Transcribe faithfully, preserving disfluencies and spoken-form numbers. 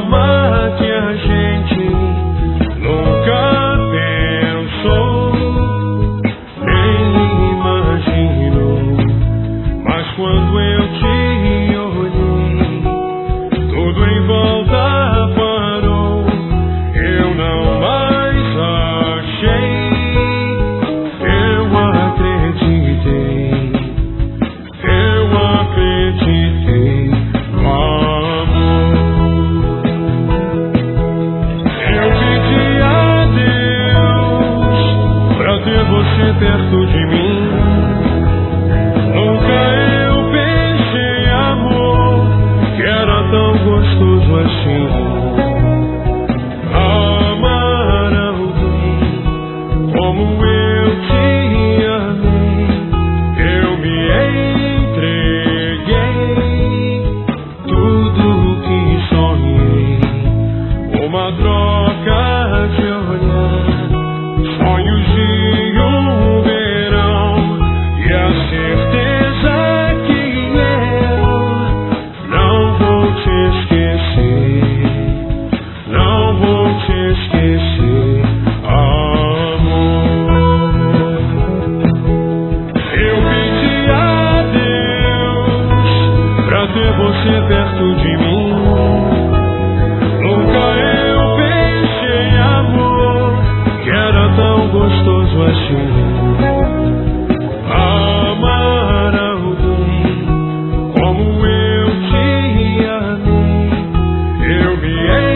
forma que a gente nunca pensou, nem imaginou. Mas quando eu te olhei, tudo em volta parou. Eu não mais achei, eu acreditei, eu acreditei no amor. Eu pedi a Deus pra ter você perto de mim. Nunca eu pensei, amor, que era tão gostoso assim. Amar alguém como eu te amei. Eu me entreguei, tudo que sonhei. Uma troca de olhar, sonhos de um verão, e a certeza que eu não vou te esquecer, não vou te esquecer, amor. Eu pedi a Deus pra ter você perto de mim. Nunca eu pensei, amor, que era tão gostoso assim. Amar alguém como eu te amei. Eu me